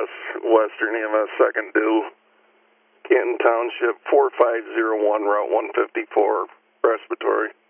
EMS, Western EMS, second due, Canton Township, 4501, Route 154, respiratory.